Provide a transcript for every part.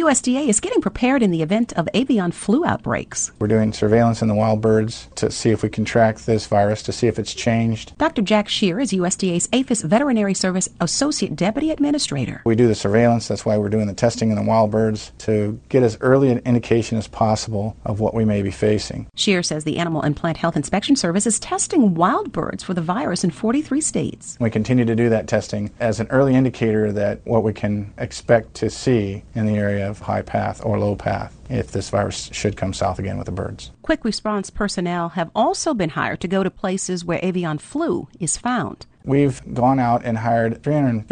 USDA is getting prepared in the event of avian flu outbreaks. We're doing surveillance in the wild birds to see if we can track this virus, to see if it's changed. Dr. Jack Shear is USDA's APHIS Veterinary Service Associate Deputy Administrator. We do the surveillance, that's why we're doing the testing in the wild birds, to get as early an indication as possible of what we may be facing. Shear says the Animal and Plant Health Inspection Service is testing wild birds for the virus in 43 states. We continue to do that testing as an early indicator that what we can expect to see in the area of high path or low path if this virus should come south again with the birds. Quick response personnel have also been hired to go to places where avian flu is found. We've gone out and hired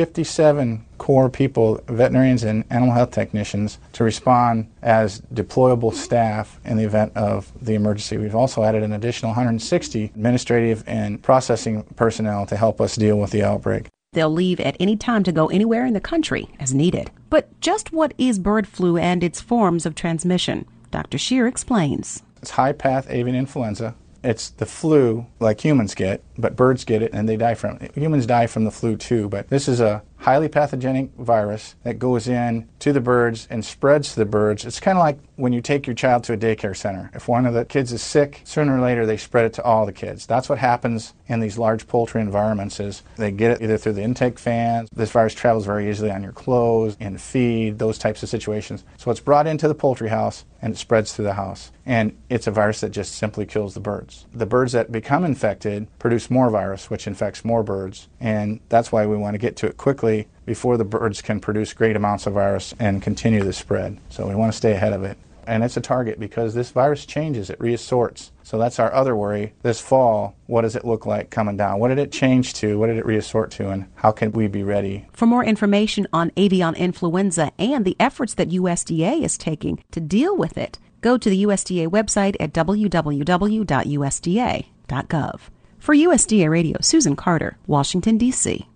357 core people, veterinarians and animal health technicians, to respond as deployable staff in the event of the emergency. We've also added an additional 160 administrative and processing personnel to help us deal with the outbreak. They'll leave at any time to go anywhere in the country as needed. But just what is bird flu and its forms of transmission? Dr. Shear explains. It's high-path avian influenza. It's the flu like humans get, but birds get it and they die from it. Humans die from the flu too, but this is a highly pathogenic virus that goes in to the birds and spreads to the birds. It's kind of like when you take your child to a daycare center. If one of the kids is sick, sooner or later they spread it to all the kids. That's what happens in these large poultry environments is they get it either through the intake fans. This virus travels very easily on your clothes, in feed, those types of situations. So it's brought into the poultry house and it spreads through the house. And it's a virus that just simply kills the birds. The birds that become infected produce more virus, which infects more birds. And that's why we want to get to it quickly before the birds can produce great amounts of virus and continue the spread. So we want to stay ahead of it. And it's a target because this virus changes, it reassorts. So that's our other worry. This fall, what does it look like coming down? What did it change to? What did it reassort to? And how can we be ready? For more information on avian influenza and the efforts that USDA is taking to deal with it, go to the USDA website at www.usda.gov. For USDA Radio, Susan Carter, Washington, D.C.